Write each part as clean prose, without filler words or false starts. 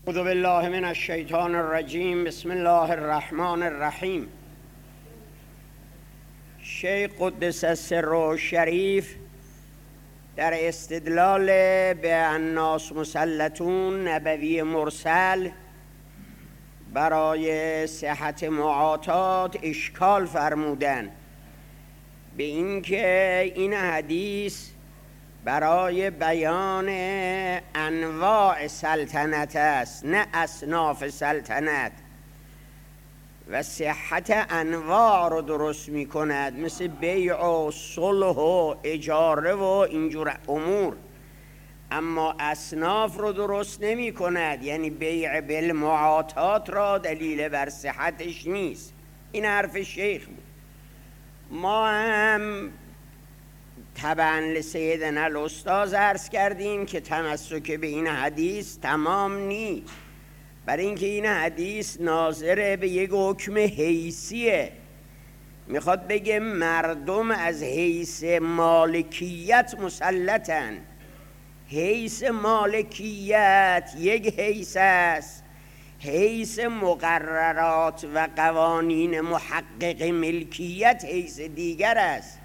اعوذ بالله من الشیطان الرجیم. بسم الله الرحمن الرحیم. شیخ قدس سره شریف در استدلال به الناس مسلطون نبوی مرسل برای صحت معاطات اشکال فرمودن به اینکه این حدیث برای بیان انواع سلطنت است، نه اصناف سلطنت، و صحت انواع رو درست می کند، مثل بیع و صلح و اجاره و اینجور امور، اما اصناف رو درست نمی کند. یعنی بیع بالمعاطات را دلیل بر صحتش نیست. این حرف شیخ بود. ما هم طبعا لسیدنا الاستاذ عرض کردیم که تمسک به این حدیث تمام نیست، برای اینکه این حدیث ناظر به یک حکم حیثیه. میخواد بگه مردم از حیث مالکیت مسلطن. حیث مالکیت یک حیث است، حیث مقررات و قوانین محقق ملکیت حیث دیگر است.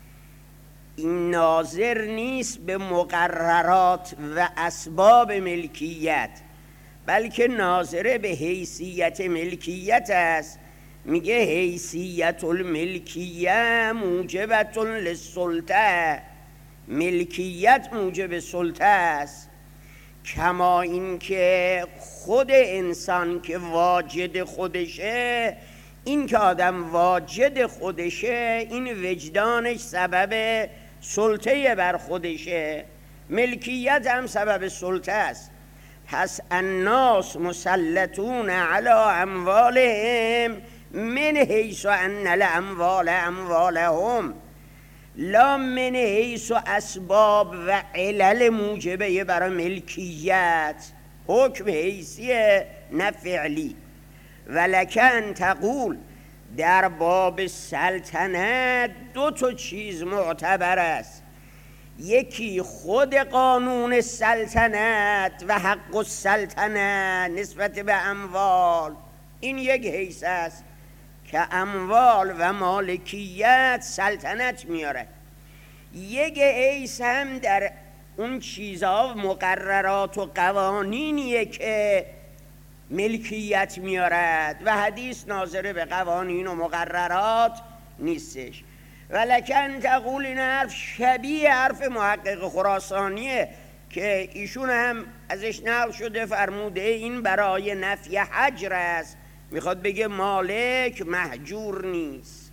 این ناظر نیست به مقررات و اسباب ملکیت، بلکه ناظر به حیثیت ملکیت است. میگه حیثیت الملکیه موجبت للسلطه، ملکیت موجب سلطه است. کما این که خود انسان که واجد خودشه، این که آدم واجد خودشه، این وجدانش سبب سلطه بر خودشه، ملکیت هم سبب سلطه است. پس الناس مسلطون علی اموالهم من حیث ان الاموال اموالهم، لا من حیث اسباب و علل موجبه برای ملکیت. حکم حیثیه نه فعلی. ولکن تقول، در باب سلطنت دو تا چیز معتبر است. یکی خود قانون سلطنت و حق السلطنت نسبت به اموال، این یک حیث است که اموال و مالکیت سلطنت میاره. یک حیث هم در اون چیزها مقررات و قوانینیه که ملکیت میارد و حدیث ناظر به قوانین و مقررات نیستش. ولکن تقول، این حرف شبیه حرف محقق خراسانیه که ایشون هم ازش نقل شده، فرموده این برای نفی حجر است. میخواد بگه مالک محجور نیست.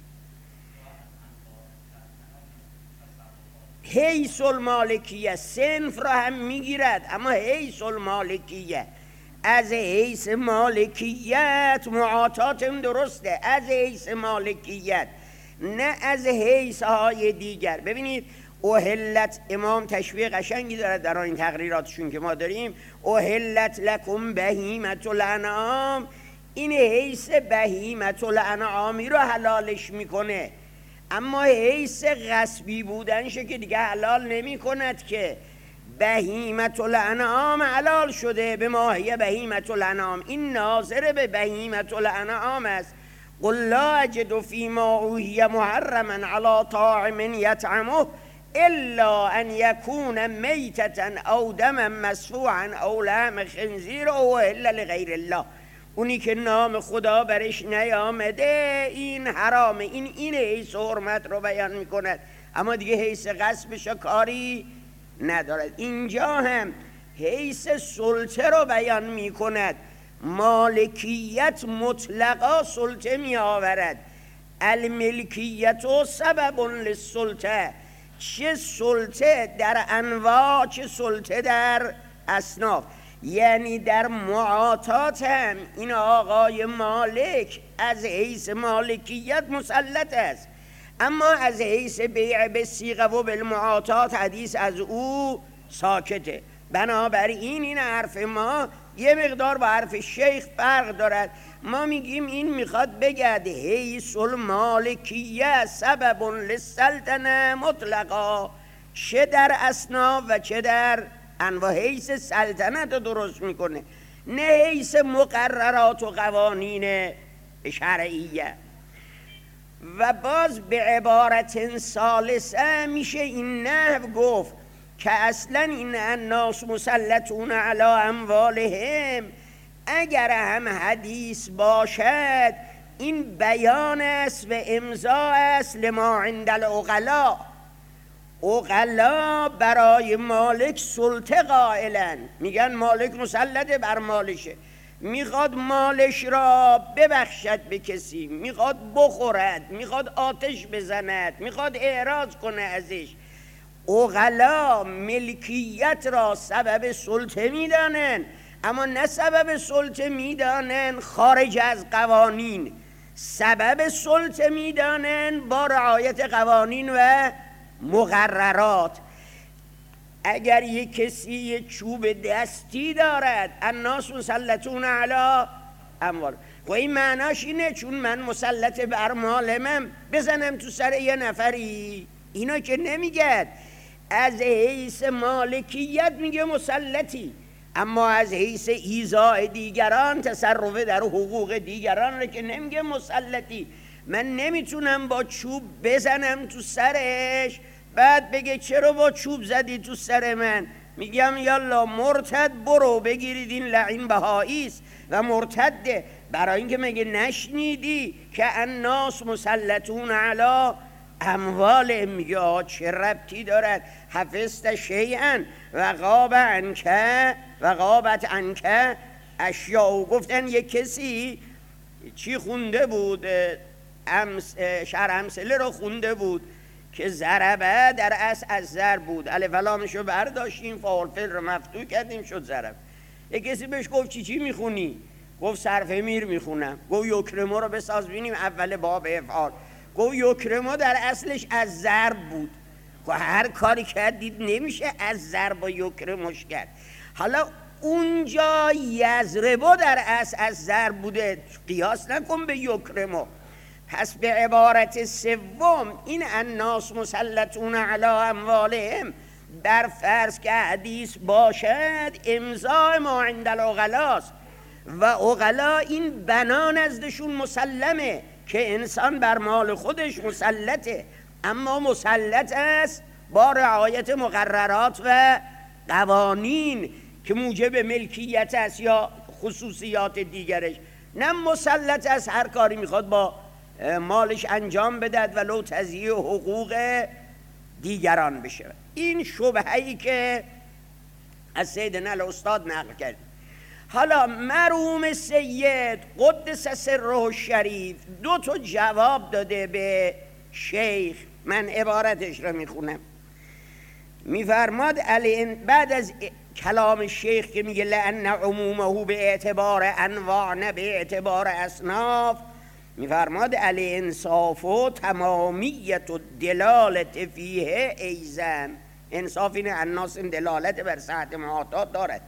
حیث المالکیه صنف را هم میگیرد، اما حیث المالکیه، از حیث مالکیت معاطات درسته، از حیث مالکیت، نه از حیث های دیگر. ببینید احلت، امام تشبیه قشنگی دارد در این تقریراتشون که ما داریم، احلت لکم بهیمة الانعام، این حیث بهیمة الانعامی رو حلالش میکنه، اما حیث غصبی بودنشه که دیگه حلال نمی کند که. بهیمة الانعام حلال شده به ماهی بهیمة الانعام، این ناظر به بهیمة الانعام است. قل لا اجد فیما اوحی محرما علی طاعم یطعمه الا ان یکون میتة او دما مسفوحا او لحم خنزیر او الا لغیر الله. اونی که نام خدا برش نیامده این حرامه. این حیث حرمت رو بیان میکند، اما دیگه حیث غصبش کاری ندارد. اینجا هم حیث سلطه رو بیان میکند. مالکیت مطلقا سلطه می آورد. الملکیت و سبب للسلطه، چه سلطه در انواع چه سلطه در اصناف. یعنی در معاطات هم این آقای مالک از حیث مالکیت مسلط است، اما از حیث بیع بالصیغه و بالمعاطات حدیث از او ساکته. بنابراین این حرف ما یه مقدار با حرف شیخ فرق دارد. ما میگیم این میخواد بگه حیث المالکیه سبب للسلطنه مطلقا، چه در اصناف و چه در انواع. حیث سلطنت رو درست میکنه. نه حیث مقررات و قوانین شرعیه. و باز به عبارت ثالثه میشه این نحو گفت که اصلا این الناس مسلطون علی اموالهم اگر هم حدیث باشد این بیان است و امضا است لما عند العقلاء. عقلا برای مالک سلطه قائلن، میگن مالک مسلطه بر مالشه، میخواد مالش را ببخشد به کسی، میخواد بخورد، میخواد آتش بزند، میخواد اعراض کنه ازش. عقلا ملکیت را سبب سلطه میدانن، اما نه سبب سلطه میدانن خارج از قوانین، سبب سلطه میدانن با رعایت قوانین و مقررات. اگر یک کسی یک چوب دستی دارد الناس مسلطون علی اموال، و این معناش اینه چون من مسلط بر مالمم بزنم تو سر یه نفری؟ اینا که نمیگه. از حیث مالکیت میگه مسلطی، اما از حیث ایذاء دیگران، تصرف در حقوق دیگران رو که نمیگه مسلطی. من نمیتونم با چوب بزنم تو سرش بعد بگه چرا با چوب زدی تو سر من؟ میگم یالا مرتد برو بگیرید این لعین بهاییست و مرتده. برای اینکه مگه نشنیدی که الناس مسلطون علی اموال؟ میگه چه ربطی دارد؟ حفظت شیئا و غابت عنک اشیاء. گفتن یک کسی چی خونده بود؟ شرح امثله رو خونده بود که ضربه در اصل از ضرب بود، الف لامشو برداشتیم فاعل فعل رو مفتوح کردیم شد ضرب. یک کسی بهش گفت چی میخونی؟ گفت صرف میر میخونم. گفت یکرمو رو بساز بینیم اول باب افعال. گفت یکرمو در اصلش از ضرب بود، که هر کاری کردید نمیشه از ضرب و یکرموش کرد. حالا اونجا یضربو در اصل از ضرب بوده، قیاس نکن به یکرمو. پس به عبارت سوم این الناس مسلطون علی اموالهم در فرض که حدیث باشد امضاء ما عند العقلاست و عقلا این بنا نزدشون مسلمه که انسان بر مال خودش مسلطه، اما مسلط است با رعایت مقررات و قوانین که موجب ملکیت است یا خصوصیات دیگرش، نه مسلط است هر کاری میخواد با مالش انجام بدهد ولو تضییع حقوق دیگران بشه. این شبهه‌ای که از سیدنا الاستاد نقل کرد. حالا مرحوم سید قدس سره الشریف دو تا جواب داده به شیخ. من عبارتش رو میخونم. میفرماد بعد از کلام شیخ که میگه لأن عمومه به اعتبار انواع نه به اعتبار اصناف، میفرماد الانصاف و تمامیت و دلالت فیه ایزن. انصاف این الناس دلالت بر صحت معاطات دارد.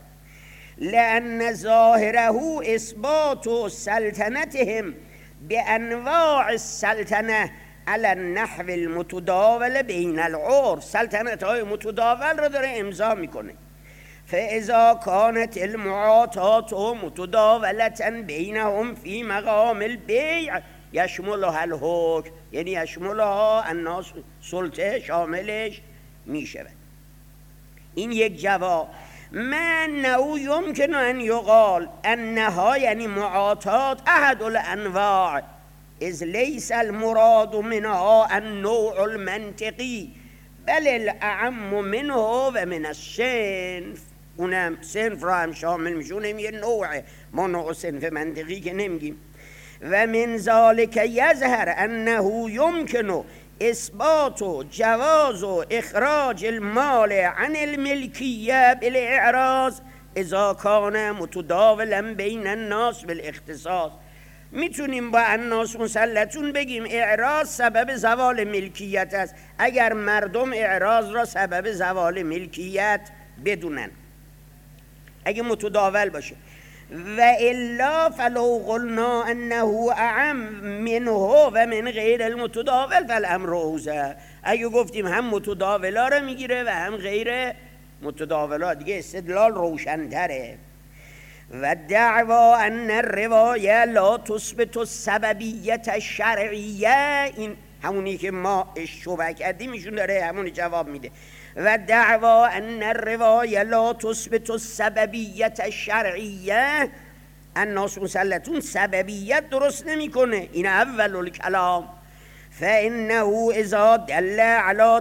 لأن ظاهره اثبات سلطنتهم به انواع السلطنه علی النحو المتداول بین العرف. سلطنت های متداول رو داره امضا میکنه. فاذا كانت المعاطات متداولة بینهم فی مقام البیع یشملها الحکم، یعنی یشملها الناس، سلطه شاملش میشود. این یک جواب. من نو یمکن ان یقال انها یعنی معاطات احد الانواع اذ لیس المراد منها النوع المنطقی بل الاعم منه و من الصنف. اونم صنف را هم شامل میشه، اونم یه نوعه، ما نوع صنف منطقی که نمیگیم. و من ذالک یظهر انه یمکن اثبات جواز اخراج المال عن الملکیه بالاعراض اذا کان متداولا بین الناس بالاختصاص. میتونیم با الناس مسلطون بگیم اعراض سبب زوال ملکیت است اگر مردم اعراض را سبب زوال ملکیت بدونن، اگه متداول باشه. و الا فلو قلنا انه اعم منه و من غیر المتداول فالامر اوضح. اگه گفتیم هم متداولا رو میگیره و هم غیر متداولا، دیگه استدلال روشن‌تره. و دعوا ان الروایه لا تثبت السببیت الشرعیه، این همونی که ما اشتباه کردیم ایشون داره همونی جواب میده. و دعوا ان الروایه لا تثبت السببیت الشرعیه، الناس مسلطون سببیت درست نمیکنه، این اول الکلام. فانه اذا دل على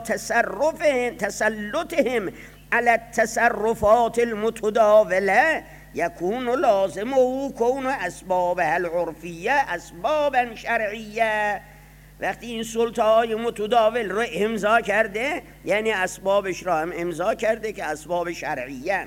تسلطهم على التصرفات المتداوله یکون لازمه کون اسبابها العرفیه اسبابا شرعیه. وقتی این سلطه‌های متداول رو امضا کرده یعنی اسبابش را هم امضا کرده که اسباب شرعیه.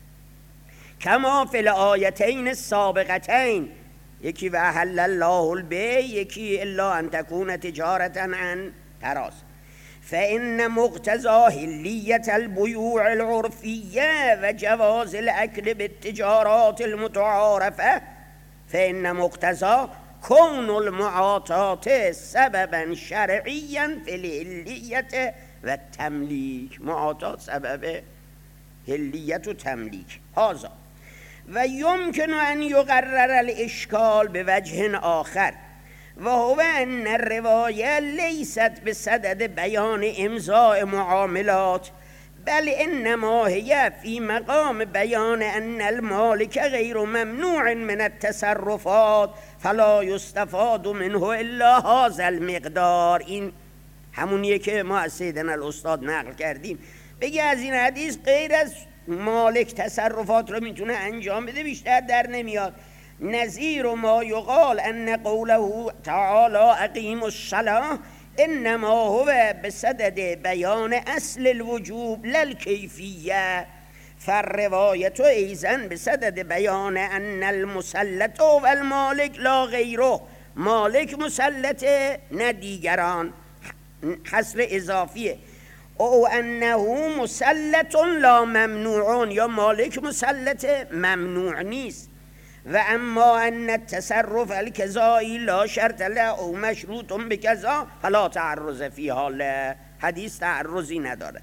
کما فی الآیتین السابقتین، یکی و احل الله البیع، یکی الا ان تکون تجارة عن تراض. فإن مقتضى حلیة البیوع العرفیه و جواز الاکل بالتجارات المتعارفه، فإن مقتضى کون المعاطات سببا شرعیا فی الحلیة و التملیک. معاطات سبب حلیت و تملیک. هذا و یمکن ان یقرر الاشکال بوجه آخر و هو ان الروایه لیست بصدد بیان امضاء معاملات بل انما هي في مقام بیان ان المالک غیر ممنوع من التصرفات فلا یستفاد منه الا هذا المقدار. این همونیه که ما از سیدنا الاستاد نقل کردیم، بگه از این حدیث غیر از مالک تصرفات رو میتونه انجام بده بیشتر در نمیاد. نظیر ما یقال ان قوله تعالی اقیم الصلاة انما هو بصدد بیان اصل الوجوب للکیفیه، فالروایت ایضا بصدد بیان ان المسلط و المالک لا غیره، مالک مسلطه نه دیگران، حصر اضافیه. او انه مسلط لا ممنوع، یا مالک مسلط ممنوع نیست. و اما ان التصرف الکذایی لا شرط له او مشروط بکذا فلا تعرض فیها له، حدیث تعرضی نداره.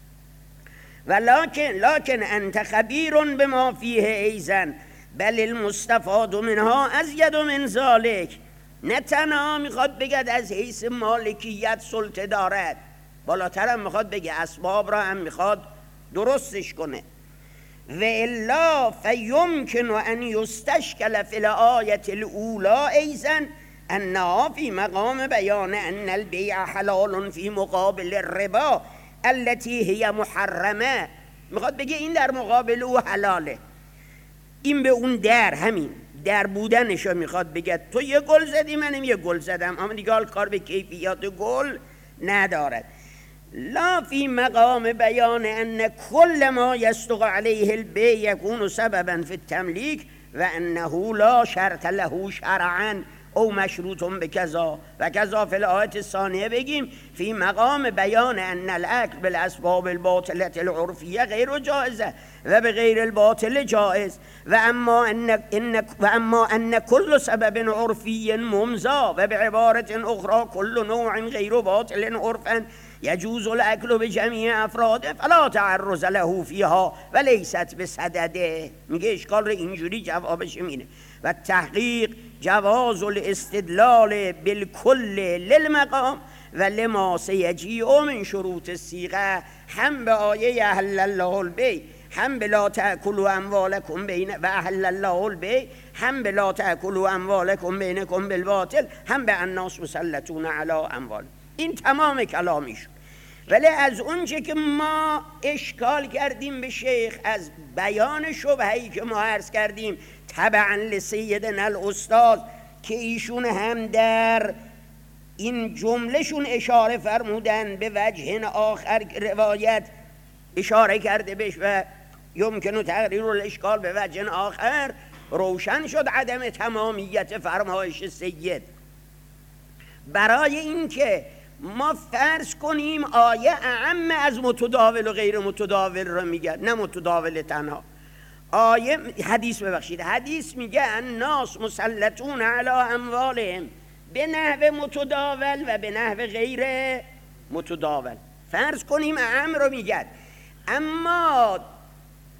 ولكن انت خبیر بما فیه ایضا بل المستفاد منها ازید من ذلك. نه تنها میخواد بگد از حیث مالکیت سلطه دارد، بالاتر هم میخواد بگه اسباب را هم میخواد درستش کنه. و الا فیمکن ان یستشکل فی الآیة الاولی ایضا انها فی مقام بیان ان البیع حلال فی مقابل الربا التي هی محرمه. میخواد بگه این در مقابل او حلاله، این به اون در همین در بودنشو میخواد بگه. تو یه گل زدی منم یه گل زدم، اما دیگه حال کار به کیفیات گل ندارد. لا فی مقام بیان ان کل ما یصدق علیه البیع یکون سببا فی التملیک و انه لا شرط له شرعا او مشروط بکذا و کذا. فی الآیت الثانیه بگیم فی مقام بیان ان الاکل بالاسباب الباطله العرفیه غیر جائزه و بغیر الباطل جائز. و اما ان كل سبب عرفی ممضا و بعبارت اخرى كل نوع غیر باطل عرفا یجوز الاکل بجمیع افراده فلا تعرض له فیها و لیست بصدده. میگه اشکال رو اینجوری جوابش اینه. و تحقیق جواز الاستدلال بالکل للمقام و لما سیجیء من شروط الصیغه، هم به آیه احل الله البیع، هم به لا تأکلوا اموالکم بین و احل الله البیع، هم به لا تأکلوا اموالکم بینکم بالباطل، هم به الناس مسلطون علی اموال. این تمام کلامیش. ولی از اونچه که ما اشکال کردیم به شیخ از بیان شبهه‌ای که ما عرض کردیم تبعا لسیدنا الاستاذ که ایشون هم در این جملهشون اشاره فرمودن به وجه آخر روایت اشاره کرده بهش و یمکن تقریر الاشکال به وجه آخر، روشن شد عدم تمامیت فرمایش سید. برای اینکه ما فرض کنیم آیه اعم از متداول و غیر متداول رو میگه، نه متداول تنها. آیه حدیث میگه الناس مسلطون علی اموالهم به نحو متداول و به نحو غیر متداول. فرض کنیم اعم رو میگه، اما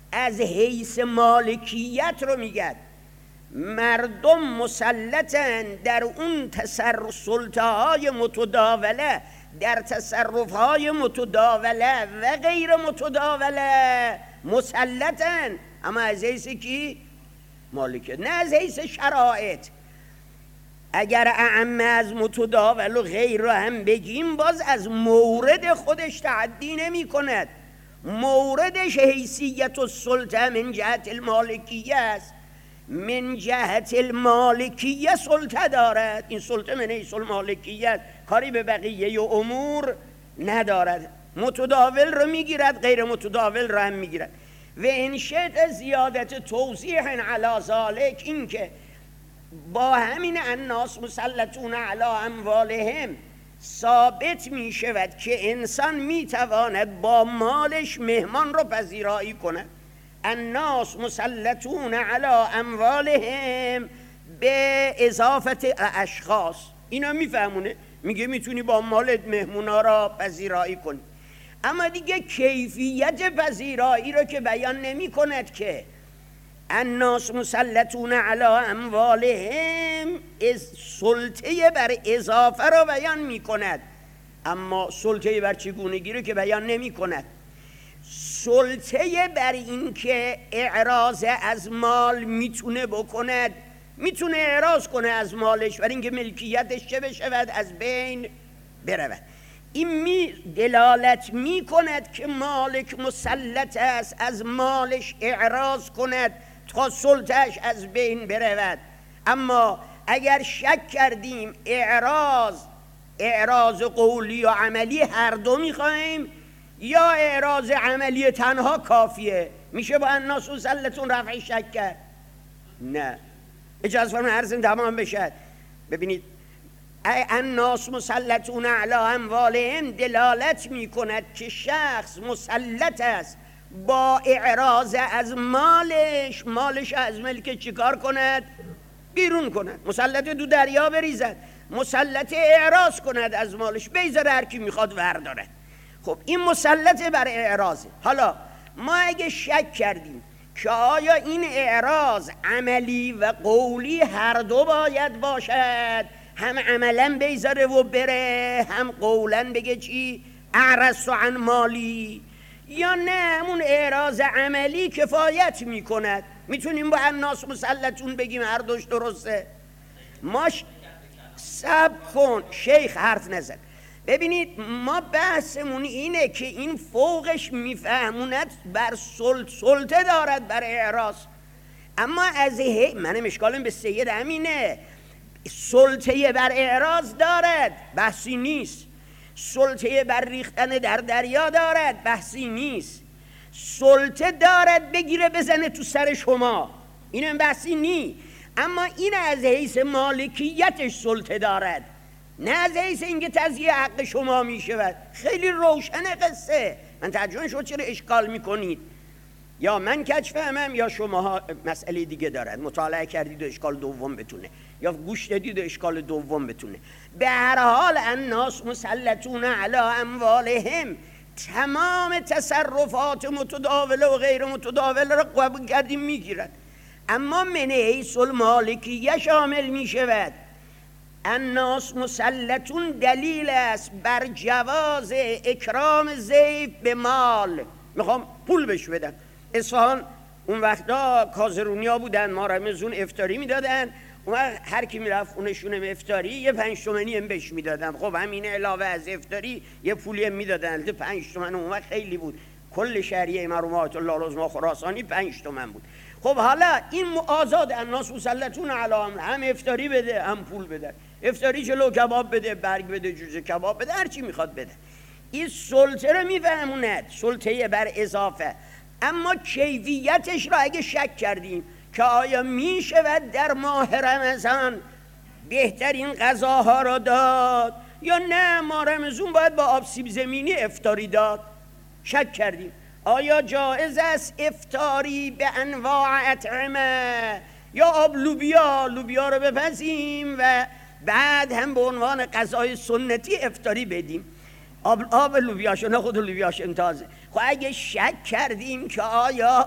از حیث مالکیت رو میگه. مردم مسلطن در اون سلطه‌های متداوله، در تصرف‌های متداوله و غیر متداوله مسلطن، اما از حیث کی؟ مالکیت، نه از حیث شرایط. اگر اعم از متداول و غیر رو هم بگیم، باز از مورد خودش تعدی نمی کند. موردش حیثیت و سلطه من جهت المالکیه است. من جهت المالکیه سلطه دارد. این سلطه من حیث المالکیه است، کاری به بقیه امور ندارد. متداول رو میگیرد، غیر متداول رو هم میگیرد. و این شد زیادت توضیح علی ذالک، این که با همین الناس مسلطون علی اموالهم ثابت می شود که انسان می تواند با مالش مهمان رو پذیرایی کند. الناس مسلطون علی اموالهم به اضافت اشخاص، اینا میفهمونه، میگه میتونی با مالت مهمونا را پذیرایی کنی، اما دیگه کیفیت پذیرایی رو که بیان نمی کند که الناس مسلطون علی اموالهم سلطه بر اضافه رو بیان می کند، اما سلطه بر چگونگی رو که بیان نمی کند. سلطه بر این که اعراض از مال میتونه بکند، میتونه اعراض کنه از مالش، برای اینکه ملکیتش چه بشود؟ از بین برود. این دلالت می کند که مالک مسلط است از مالش اعراض کند تا سلطهش از بین برود. اما اگر شک کردیم اعراض قولی و عملی هر دو میخوایم، یا اعراض عملی تنها کافیه، میشه با الناس مسلطون رفع شک کرد؟ نه، اجازه فرمایید عرضم تمام بشه. ببینید الناس مسلطون علی اموالهم دلالت میکند که شخص مسلط است با اعراض از مالش از ملک چیکار کند؟ بیرون کند. مسلط دو دریا بریزد، مسلط اعراض کند از مالش، بیزاره هر کی میخواد ورداره. خب این مسلط بر اعراضه. حالا ما اگه شک کردیم که آیا این اعراض عملی و قولی هر دو باید باشد، هم عملا بیزاره و بره، هم قولا بگه چی؟ اعرضت عن مالی، یا نه همون اعراض عملی کفایت میکند، میتونیم با الناس مسلطون بگیم هر دوش درسته؟ ماش صبر کن شیخ، حرف نزن. ببینید ما بحثمون اینه که این فوقش میفهموند بر سلطه دارد بر اعراض، اما از منم اشکالم به سید همینه، سلطه بر اعراض دارد، بحثی نیست. سلطه بر ریختن در دریا دارد، بحثی نیست. سلطه دارد بگیره بزنه تو سر شما، اینم بحثی نی. اما این از حیث مالکیتش سلطه دارد، نه از حیث اینکه تضییع حق شما می شود. خیلی روشن قصه. من تعجب شد چرا اشکال میکنید؟ یا من کج فهمم یا شما مسئله دیگه دارد، مطالعه کردید و اشکال دوم بتونه، یا گوش دادید و اشکال دوم بتونه. به هر حال الناس مسلطون علی اموالهم، تمام تصرفات متداوله و غیر متداوله را قبول کردیم میگیرد، اما من حیث المالکیه شامل می شود. الناس مسلطون دلیل است بر جواز اکرام ضیف به مال. میخوام پول بهش بدم. اصفهان اون وقتا کازرونیا بودن، ما رمزون افتاری میدادن، اون وقت هر کی میرفت اونشونم افتاری یه 5 تومانی هم بهش میدادن. خب همین علاوه از افتاری یه پولی هم میدادن، 5 تومن اون وقت خیلی بود. کل شهریه مرحومات الله العظما خراسانی 5 تومن بود. خب حالا این آزاد الناس مسلطون علی هم افتاری بده هم پول بده، افتاری جلو کباب بده، برگ بده، جوجه کباب بده، هر چی میخواد بده. این سلطه رو میفهموند، سلطه بر اضافه. اما کیفیتش را اگه شک کردیم که آیا میشود در ماه رمضان بهترین غذاها را داد یا نه ماه رمضان باید با آب سیب زمینی افطاری داد، شک کردیم. آیا جایز است افطاری به انواع اطعمه یا آب لوبیا رو بپزیم و بعد هم به عنوان غذای سنتی افطاری بدیم؟ آب لوبیاشو، نه خود لوبیاش امتازه. خب اگه شک کردیم که آیا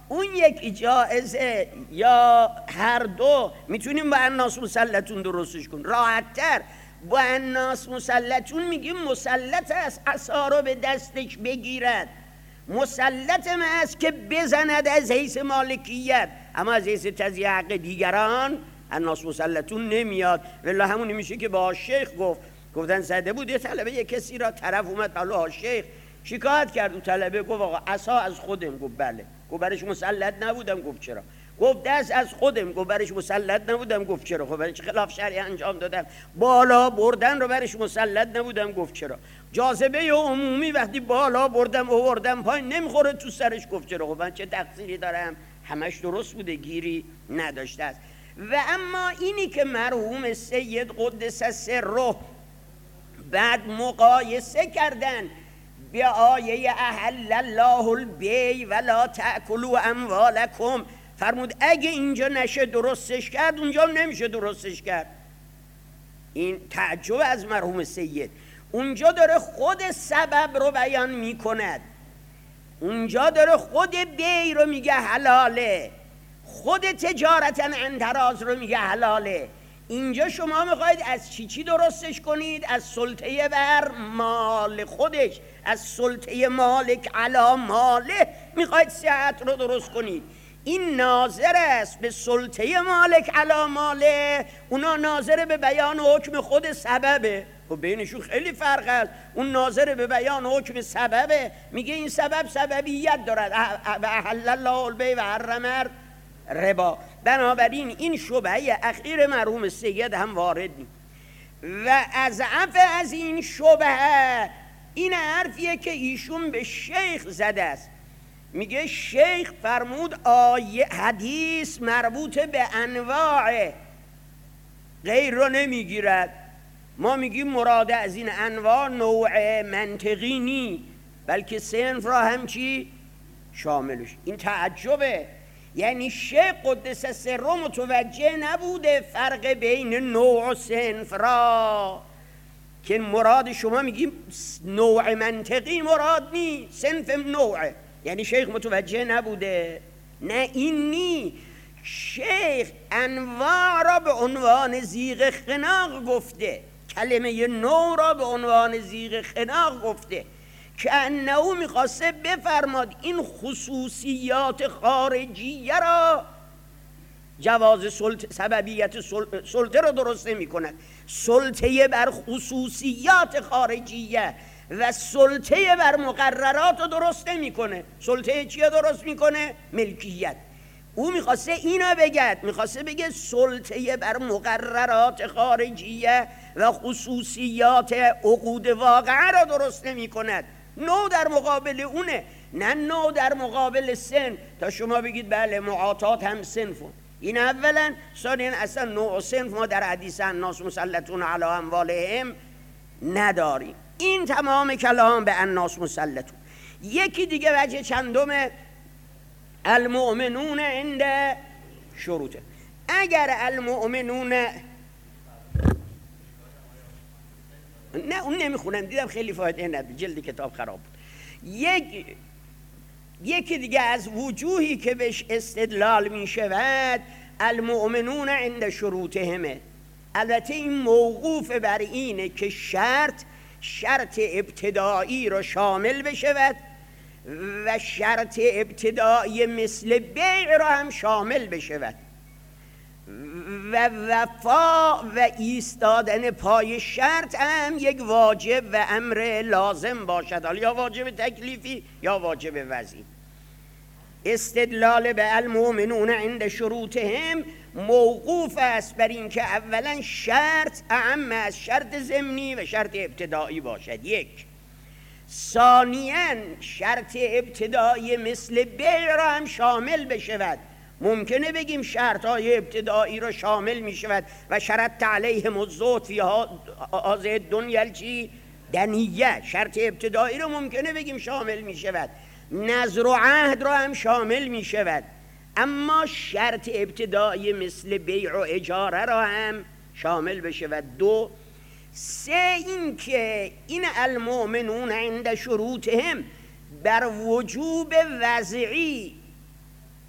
اون یکی جائزه یا هر دو میتونیم با الناس مسلطون درستش کن. راحت تر با الناس مسلطون میگیم مسلط است عصا رو به دستش بگیرد، مسلط است که بزند از حیث مالکیت، اما از حیث تضییع حق دیگران الناس مسلطون نمیاد. والله همونی میشه که با شیخ گفتن زده بود یه طلبه یه کسی را طرف اومد بالو شیخ شکایت کرد، و طلبه گفت آقا عصا از خودم. گفت بله. گفت برش مسلط نبودم. گفت چرا؟ گفت دست از خودم. گفت برش مسلط نبودم. گفت چرا؟ خب برش خلاف شرعی انجام دادم. بالا بردن رو برش مسلط نبودم. گفت چرا؟ جاذبه عمومی وقتی بالا بردم آوردم پایین نمیخوره تو سرش. گفت چرا؟ خب من چه تقصیری دارم؟ همش درست بوده، گیری نداشته است. و اما اینی که مرحوم سید قدس سره بعد مقایسه کردن به آیه احل الله البیع ولا تأکلوا اموالکم، فرمود اگه اینجا نشه درستش کرد اونجا نمیشه درستش کرد. این تعجب از مرحوم سید. اونجا داره خود سبب رو بیان میکند، اونجا داره خود بیع رو میگه حلاله، خود تجارتا عن تراض رو میگه حلاله. اینجا شما میخواید از چی درستش کنید؟ از سلطه بر مال خودش، از سلطه مالک علی ماله میخواید صحت رو درست کنید. این ناظر است به سلطه مالک علی ماله، اونا ناظر به بیان حکم خود سببه. و بینشون خیلی فرق است. اون ناظر به بیان حکم سببه، میگه این سبب سببیت دارد و احل الله البیع و حرم ربا. بنابراین این شبهه اخیر مرحوم سید هم وارد نیست. و از از این شبهه این حرفیه که ایشون به شیخ زده است. میگه شیخ فرمود آیه حدیث مربوط به انواع غیر رو نمیگیرد. ما میگیم مراد از این انواع نوع منطقی نی، بلکه صنف را هم چی شاملش. این تعجبه. یعنی شیخ قدس سره متوجه نبوده فرق بین نوع و صنف را، که مراد شما میگیم نوع منطقی مراد نی، صنف نوعه. یعنی شیخ متوجه نبوده. نه این نی. شیخ انواع را به عنوان زیغ خناق گفته، کلمه نوع را به عنوان زیغ خناق گفته، که انه میخواسته بفرماد این خصوصیات خارجیه را جواز سببیت سلطه را درست نمی کند. سلطه بر خصوصیات خارجیه و سلطه بر مقررات رو درست نمی کنه. سلطه چیه درست میکنه؟ ملکیت. او میخواسته اینا بگد، میخواسته بگه سلطه بر مقررات خارجیه و خصوصیات عقود واقعه را درست نمی کند. نوع در مقابل اونه، نه نوع در مقابل سن. تا شما بگید بله معاطات هم صنفون. این اولا. ثانیا اصلا نوع و صنف ما در حدیث الناس مسلطون علی اموالهم نداریم. این تمام کلام به الناس مسلطون. یکی دیگه وجه چندم المؤمنون عند شروطه. اگر المؤمنون، نه اون نمیخونم، دیدم خیلی فایده نداره، جلد کتاب خراب بود. یکی دیگه از وجوهی که بهش استدلال می شود المؤمنون عند شروطهمه. البته این موقوف بر اینه که شرط ابتدایی رو شامل بشود و شرط ابتدایی مثل بیع رو هم شامل بشود و وفا و ایستادن پای شرط هم یک واجب و امر لازم باشد، حالا یا واجب تکلیفی یا واجب وضعی. استدلال به المؤمنون عند شروطهم موقوف است بر این که اولا شرط اعم از شرط ضمنی و شرط ابتدایی باشد، یک. ثانیاً شرط ابتدایی مثل بیع را هم شامل بشود. ممکنه بگیم شرطهای ابتدایی را شامل می شود و شرط علیهم الزهد فی هذه الدنیا چی دنیه. شرط ابتدایی را ممکنه بگیم شامل می شود. نذر و عهد را هم شامل می شود. اما شرط ابتدایی مثل بیع و اجاره را هم شامل بشود. دو. سه این که این المؤمنون عند شروطهم بر وجوب وضعی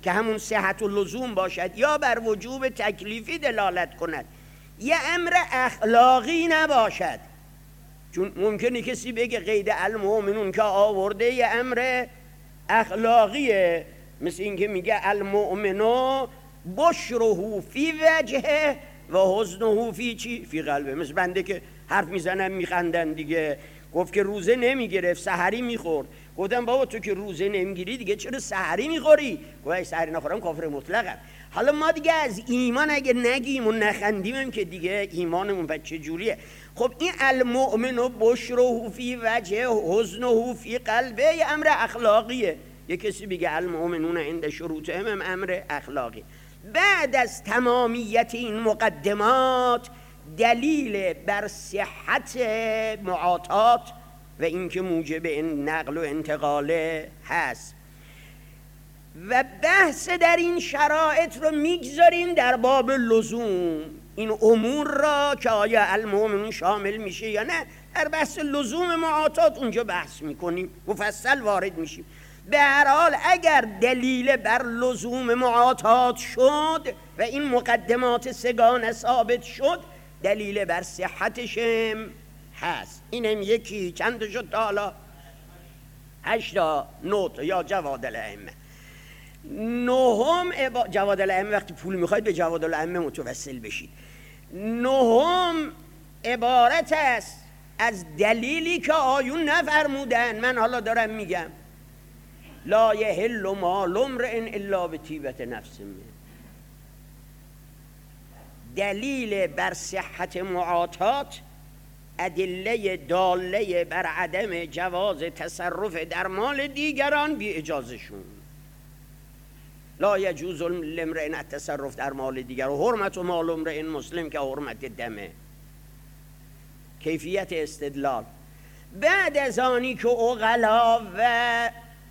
که همون صحت و لزوم باشد یا بر وجوب تکلیفی دلالت کند، یه امر اخلاقی نباشد. چون ممکنه کسی بگه قید المؤمنون که آورده یه امر اخلاقیه، مثل این که میگه المؤمنو بشره فی وجهه و حزنه فی چی؟ فی قلبه. مثل بنده که حرف میزنن میخندن دیگه. گفت که روزه نمیگرفت، سحری میخورد. گفتم بابا تو که روزه نمیگیری دیگه چرا سحری میخوری؟ گفت سحری نخورم کافر مطلقم. حالا ما دیگه از ایمان اگه نگیم و نخندیم که دیگه ایمانمون بچه جوریه. خب این المؤمن و بشره فی وجه حزنه فی قلبه یه امر اخلاقیه. یه کسی بگه المؤمنون عند شروطهم امر اخلاقی. بعد از تمامیت این مقدمات دلیل بر صحت معاطات و اینکه موجب این نقل و انتقاله هست و بحث در این شرایط رو میگذاریم در باب لزوم. این امور را که آیا المؤمنون شامل میشه یا نه، در بحث لزوم معاطات اونجا بحث میکنیم، مفصل وارد میشیم. به هر حال اگر دلیل بر لزوم معاطات شد و این مقدمات سگانه ثابت شد، دلیل بر صحتشم هست. اینم یکی. چند شد تا حالا؟ 8 تا 9 تا یا جواد الائمه. نهم جواد الائمه وقتی پول میخواید به جواد الائمه متوسل بشید. نهم عبارت است از دلیلی که آیون نفرمودن، من حالا دارم میگم. لا یحل مال امرئ الا بطیبة نفس. دلیل بر صحت معاطات ادله داله بر عدم جواز تصرف در مال دیگران بی اجازهشون. لا یجوز لامرئ التصرف در مال دیگر و حرمت مال امرئ مسلم که حرمت دمه. کیفیت استدلال بعد از آنی که عقلا و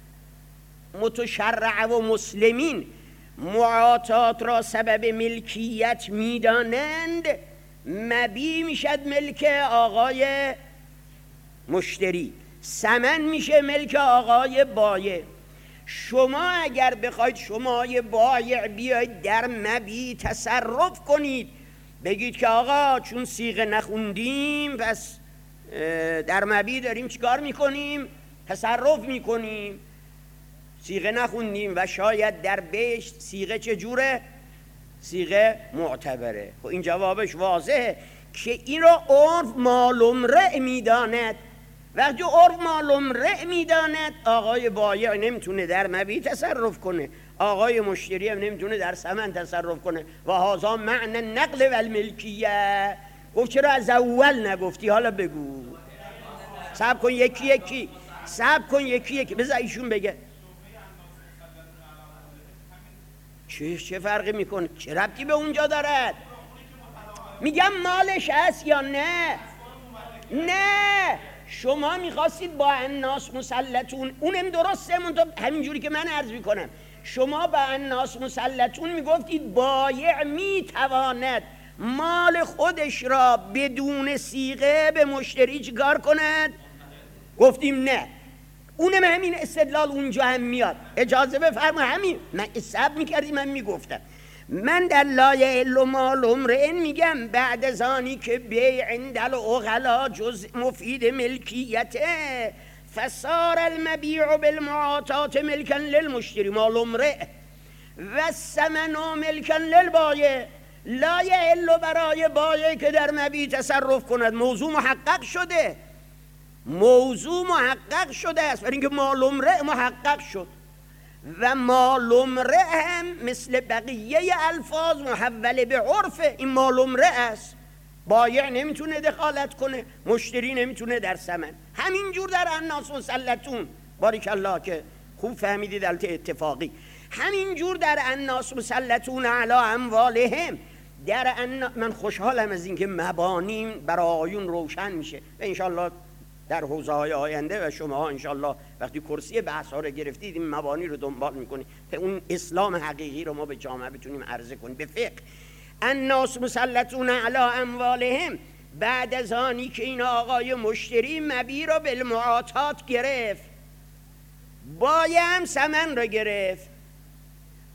متشرع و مسلمین معاطات را سبب ملکیت میدانند، مبیع میشد ملک آقای مشتری، ثمن میشه ملک آقای بایع. شما اگر بخواید شمای بایع بیاید در مبیع تصرف کنید، بگید که آقا چون صیغه نخوندیم پس در مبیع داریم چیکار میکنیم؟ تصرف میکنیم. صیغه نخوندیم و شاید در بیش صیغه چجوره؟ صیغه معتبره. خب این جوابش واضحه که این را عرف معلوم رع میداند. وقتی عرف معلوم رع میداند، آقای بایع نمیتونه در مبیع تصرف کنه، آقای مشتری هم نمیتونه در ثمن تصرف کنه. و هذا معنی نقل و الملکیه. گفت چرا از اول نگفتی؟ حالا بگو. صبر کن یکی یکی، صبر کن یکی یکی، بذار ایشون بگه. چه فرقی میکنه؟ چه ربطی به اونجا دارد؟ میگم مالش هست یا نه؟ نه، شما میخواستید با الناس مسلطون، اونم درسته، همینجوری که من عرض میکنم. شما با الناس مسلطون میگفتید بایع میتواند مال خودش را بدون صیغه به مشتری چیکار کند؟ گفتیم نه. اونم همین استدلال اونجا هم میاد. اجازه بفرما همین. من حساب میکردی من میگفتم. من در لا یحل مال امرئ میگم بعد از آنی که بیع عند العقلا جز مفید ملکیته، فصار المبیع بالمعاطات ملکا للمشتری مال امرئ و الثمن ملکا للبایع. لا یحل برای بایع که در مبیع تصرف کند. موضوع محقق شده، موضوع محقق شده است، برای اینکه مال امرئ محقق شد و مال امرئ هم مثل بقیه الفاظ محول به عرف. این مال امرئ است، بایع نمیتونه دخالت کنه، مشتری نمیتونه در ثمن. همینجور در الناس مسلطون، باریکالله که خوب فهمیدید، البته اتفاقی. همینجور در الناس مسلطون علی اموالهم. من خوشحالم از اینکه مبانیم برای آیون روشن میشه و انشالله در حوزه های آینده و شما ها انشالله وقتی کرسی بحث ها رو گرفتید این مبانی رو دنبال میکنید که اون اسلام حقیقی رو ما به جامعه بتونیم عرضه کنیم. به فقه الناس مسلطون علی اموالهم، بعد از آنی که این آقای مشتری مبیع را بالمعاطات گرفت، بایع هم ثمن را گرفت،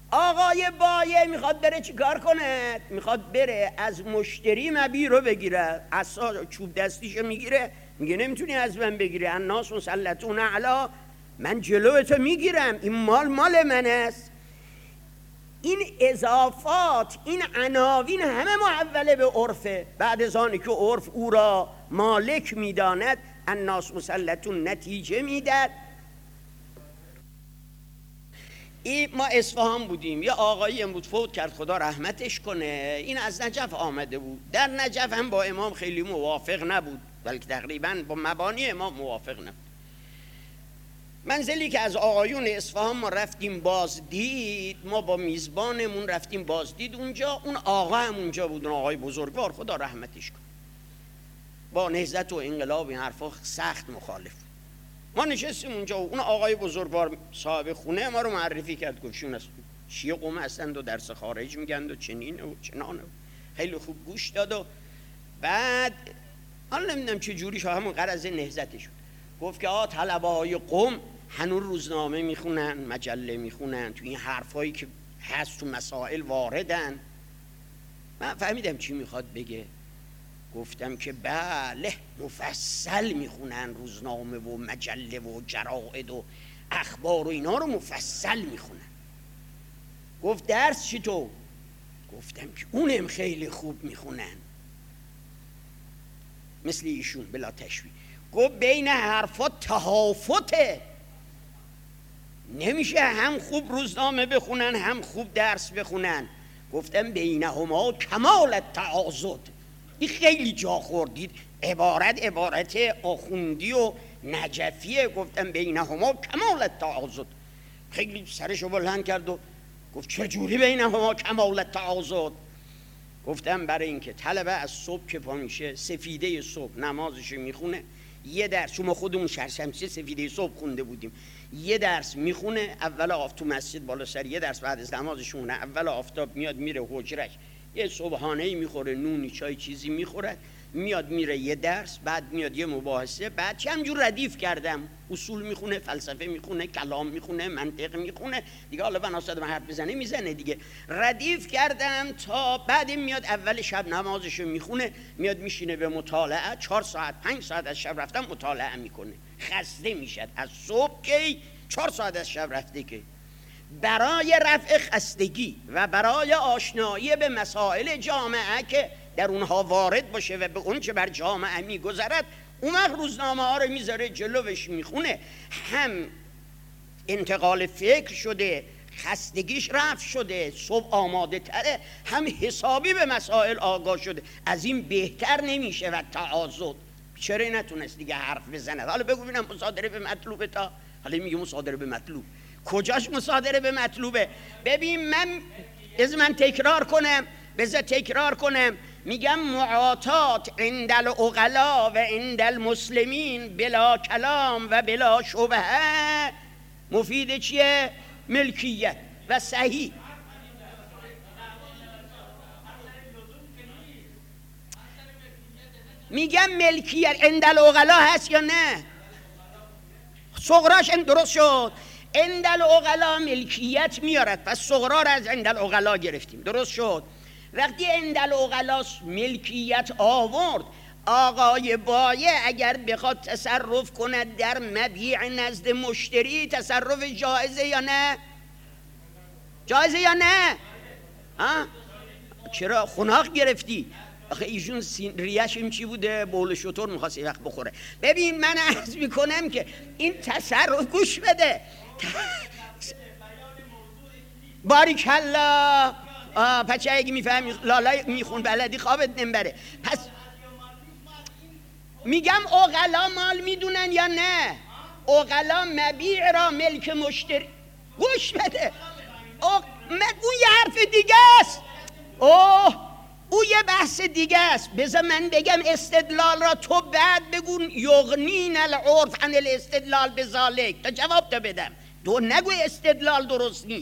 آقای بایه میخواد بره چی کار کنه؟ میخواد بره از مشتری مبیع رو بگیره، عصا چوب دستیشو میگیره، میگه نمیتونی از من بگیری، الناس مسلطون علی، من جلوتو میگیرم، این مال من است. این اضافات، این عناوین همه محوله به عرفه. بعد از آنی که عرف او را مالک میداند، الناس مسلطون نتیجه میداد. ما اصفهان بودیم، یه آقایی بود فوت کرد خدا رحمتش کنه، این از نجف آمده بود. در نجف هم با امام خیلی موافق نبود، بلکه تقریبا با مبانی امام موافق نبود. منزلی که از آقایون اصفهان ما رفتیم بازدید، ما با میزبانمون رفتیم بازدید اونجا، اون آقا هم اونجا بود، اون آقای بزرگوار خدا رحمتش کنه، با نهضت و انقلاب این حرفا سخت مخالف. ما نشستیم اونجا و اون آقای بزرگوار صاحب خونه ما رو معرفی کرد، گفت شون است شیعه قوم هستند و درس خارج میگند و چنینه و چنانه. خیلی خوب گوش داد و بعد حالا نمیدونم چه جوری شو همون غرض نهضتش شد. گفت که طلبه های قوم هنوز روزنامه میخونن، مجله میخونن، تو این حرفایی که هست تو مسائل واردن. من فهمیدم چی میخواد بگه. گفتم که بله مفصل میخونن روزنامه و مجله و جرائد و اخبار و اینا رو مفصل میخونن. گفت درس چی تو؟ گفتم که اونم خیلی خوب میخونن مثل ایشون بلا تشویق. گفت بین حرفا تهافته، نمیشه هم خوب روزنامه بخونن هم خوب درس بخونن. گفتم بینهما کمال التعاضد. این خیلی جا خوردید، عبارت آخوندی و نجفیه. گفتم بینهما کمال التعاضد. خیلی سرشو بلند کرد و گفت چجوری بینهما کمال التعاضد؟ گفتم برای اینکه طلبه از صبح که پا میشه سفیده صبح نمازشو میخونه، یه درس، چون ما خودمون شمسیه سفیده صبح خونده بودیم، یه درس میخونه اول آفتاب تو مسجد بالا سر، یه درس بعد از نمازشونه اول آفتاب میاد میره حجرش، یه صبحانه‌ای میخوره، نونی چای چیزی میخوره، میاد میره یه درس، بعد میاد یه مباحثه، بعد چه همجور ردیف کردم، اصول میخونه، فلسفه میخونه، کلام میخونه، منطق میخونه دیگه، حالا بناسد من حرف بزنه میزنه دیگه. ردیف کردم تا بعد میاد اول شب نمازشو میخونه، میاد میشینه به مطالعه، 4 ساعت 5 ساعت از شب رفتم مطالعه میکنه، خسته میشد از صبح که 4 ساعت از شب رفته که. برای رفع خستگی و برای آشنایی به مسائل جامعه که در اونها وارد باشه و به اون چه بر جامعه میگذرد، اون وقت روزنامه ها رو میذاره جلوش میخونه، هم انتقال فکر شده، خستگیش رفع شده، صبح آماده تره، هم حسابی به مسائل آگاه شده. از این بهتر نمیشه. و تعاضد چرا نتونست دیگه حرف بزنه؟ حالا بگو ببینم مصادره به مطلوبه. تا حالا میگه مصادره به مطلوب، کجاش مصادره به مطلوبه؟ ببین من تکرار کنم، میگم معاطات عند العقلا و عند المسلمین بلا کلام و بلا شبهه مفید چیه؟ ملکیت و صحیح. میگم ملکیت عند العقلا هست یا نه؟ صغراش درست شد، عند العقلا ملکیت میارد، پس صغرا را از عند العقلا گرفتیم، درست شد. وقتی عند العقلا ملکیت آورد، آقای بایه اگر بخواد تصرف کند در مبیع نزد مشتری، تصرف جایزه یا نه؟ جایزه یا نه؟ چرا خناق گرفتی؟ آخه ایشون ریش این چی بوده؟ بول شطور میخواست وقت بخوره. ببین من عرض میکنم که این تصرف، گوش بده، باریکالله. پچه اگه میفهمی لالا میخون بلدی خوابت نمیبره. پس میگم عقلا مال میدونن یا نه؟ عقلا مبیع را ملک مشتری. گوش بده، اون یه حرف دیگه است، او یه بحث دیگه است. بذار من بگم استدلال را، تو بعد بگو یغنین العرف عن الاستدلال بذالک، تا جواب تا بدم. تو نگو استدلال درست نی،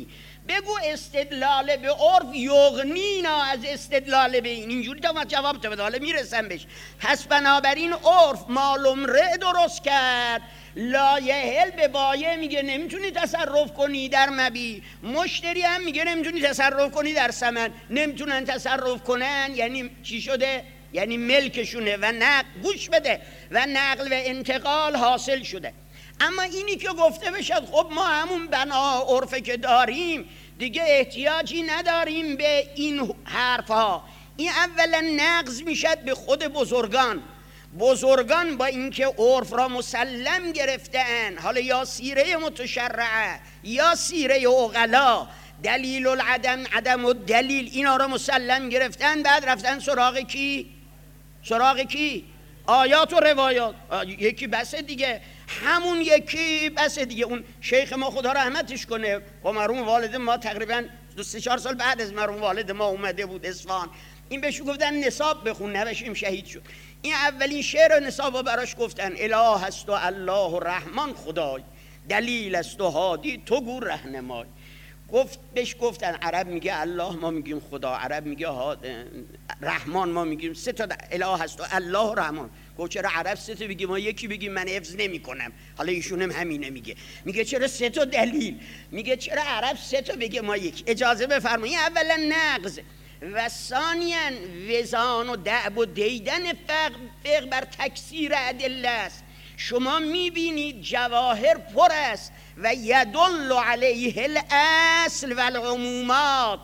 بگو استدلال به عرف یغنینا از استدلال به اینجوری تا ما جواب تو بده، حالا میرسم بهش. پس بنابراین عرف معلوم ره درست کرد، لایحل به بایع میگه نمیتونی تصرف کنی در مبی، مشتری هم میگه نمیتونی تصرف کنی در ثمن. نمیتونن تصرف کنن یعنی چی شده؟ یعنی ملکشونه و نقل، گوش بده، و نقل و انتقال حاصل شده. اما اینی که گفته بشد خب ما همون بنا عرفه که داریم دیگه احتیاجی نداریم به این حرفها، این اولا نقض میشد به خود بزرگان. بزرگان با اینکه عرف را مسلم گرفتن، حالا یا سیره متشرعه یا سیره عقلا، دلیل العدم، عدم الدلیل، اینا را مسلم گرفتن، بعد رفتن سراغ کی؟ سراغ کی؟ آیات و روایات. یکی بسه دیگه، همون یکی بسه دیگه. اون شیخ ما خدا رحمتش کنه، با مرحوم والد ما تقریبا 2-4 سال بعد از مرحوم والد ما اومده بود اصفهان، این بهش گفتن نصاب بخون، نوشیم شهید شد. این اولین شعر نصاب براش گفتن، اله است و الله رحمان خدای، دلیل است و هادی تو گو رهنمای. گفت بهش گفتن عرب میگه الله، ما میگیم خدا، عرب میگه رحمان، ما میگیم سه تا اله هست و الله رحمان. گفت چرا عرب سه تا بگیم ما یکی بگیم من حفظ نمیکنم؟ حالا ایشون هم همینه میگه چرا سه تا دلیل؟ میگه چرا عرب سه تا بگه ما یک؟ اجازه بفرمایید، اولا نقض و ثانیا وزان و دعب و دیدن فقه بر تکثیر ادله است. شما میبینید جواهر پر است و یدل علیه الاصل و العمومات.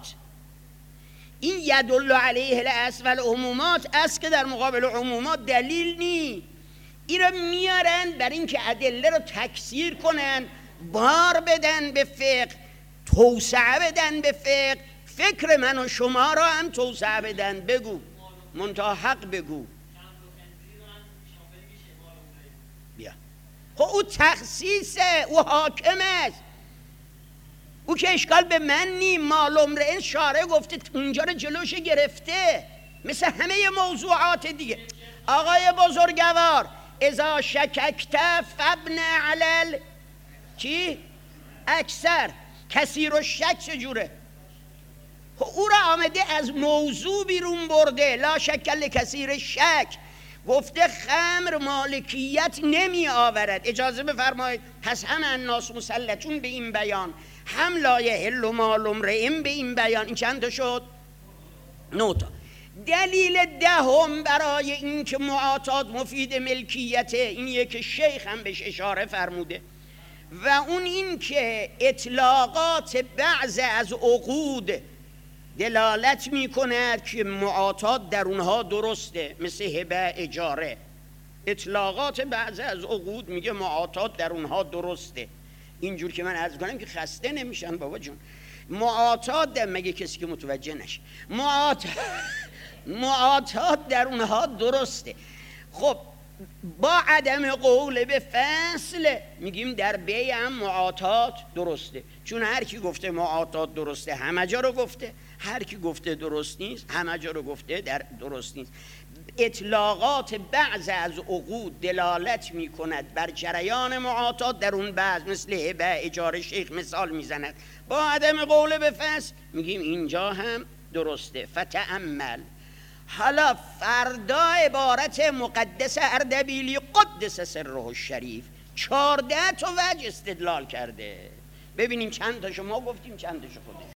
این یدل علیه الاصل و العمومات است که در مقابل عمومات دلیل نی. این را میارن بر این که ادله رو تکثیر کنن، بار بدن به فقه، توسعه بدن به فقه، فکر من و شما را هم توسعه بدن. بگو منتها حق بگو. بیا خب او تخصیصه، او حاکم است، او که اشکال به من نی. معلوم ره این شارع گفته اونجا رو جلوش گرفته، مثل همه موضوعات دیگه. آقای بزرگوار اذا شککت فبن علل چی؟ اکثر کثیر و شک چجوره؟ او را آمده از موضوع بیرون برده، لا شک لکثیر شک. گفته خمر مالکیت نمی آورد. اجازه بفرمایید، پس هم الناس مسلطون به این بیان، هم لا یحل مال امرئ به این بیان. این چند تا شد؟ 9 تا. دلیل دهم برای این که معاطات مفید ملکیته، اینیه که شیخ هم بهش اشاره فرموده، و اون این که اطلاقات بعض از عقود دلالت می کند که معاطات در اونها درسته، مثل هبه، اجاره. اطلاقات بعض از عقود میگه معاطات در اونها درسته. اینجور که من عرض کنم که خسته نمیشن بابا جون. معاطات در مگه کسی که متوجه نشه، معاطات در اونها درسته. خب با عدم قول به فصل میگیم در بیع هم معاطات درسته، چون هر کی گفته معاطات درسته همه جا رو گفته، هر کی گفته درست نیست همه جا رو گفته در درست نیست. اطلاقات بعض از عقود دلالت می کند بر جریان معاطات در اون بعض، مثل هبه، اجاره. شیخ مثال میزند با عدم قول به فصل، میگیم اینجا هم درسته. فتأمل. حالا فردا عبارت مقدس اردبیلی قدس سره الشریف 14 تا وجه استدلال کرده. ببینیم چند تاشو ما گفتیم چند تاشو خودش.